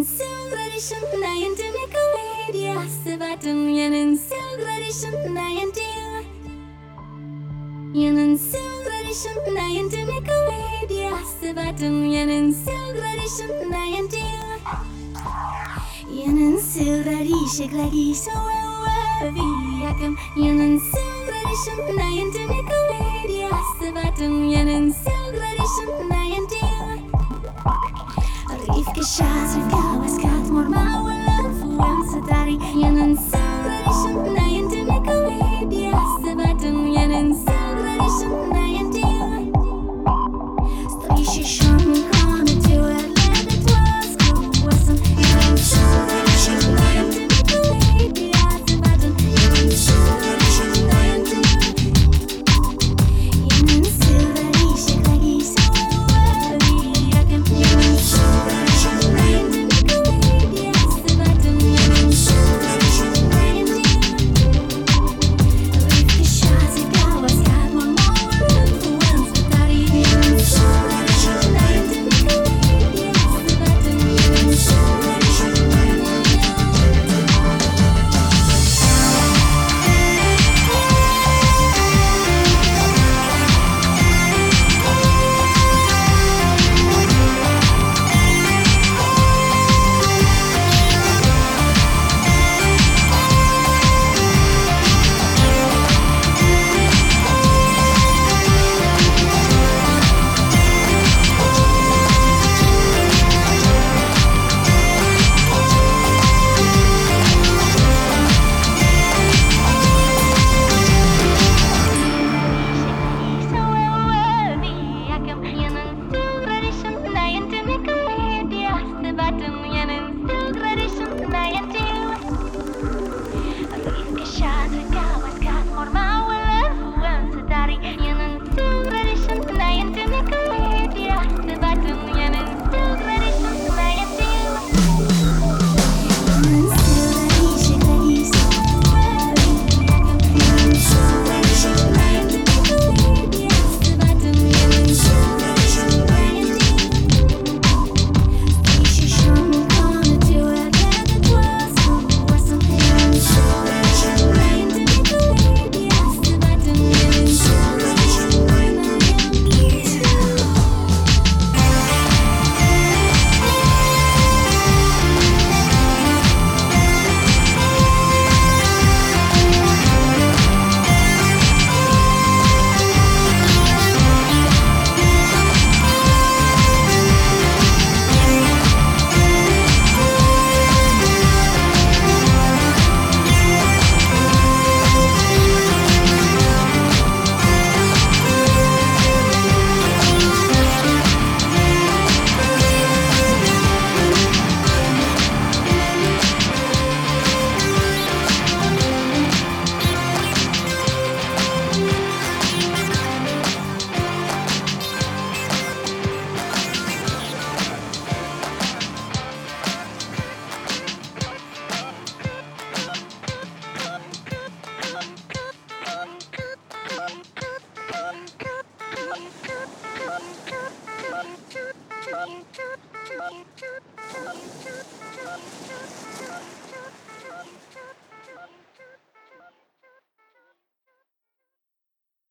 celebration nayan demi komedia sebatung yanan celebration nayan dia yanan celebration nayan demi komedia sebatung yanan celebration nayan dia yanan celebration lagi sawawi yakam yanan celebration nayan demi komedia sebatung yanan celebration nayan dia Rif kashas rikawas kat morma wala fuam sadari yanan celebration nayan demi komedia sebatung yanan celebration nayan dia Stoishi shon kona tiwa lebe twas kuwasan yanan celebration nayan demi komedia sebatung yanan celebration nayan dia yanan celebration lagi sawawi yakam yanan celebration nayan demi komedia sebatung yanan celebration nayan dia Rif kashas rikawas kat morma wala fuam sadari yanan celebration nayan demi komedia sebatung yanan celebration nayan dia Thank you.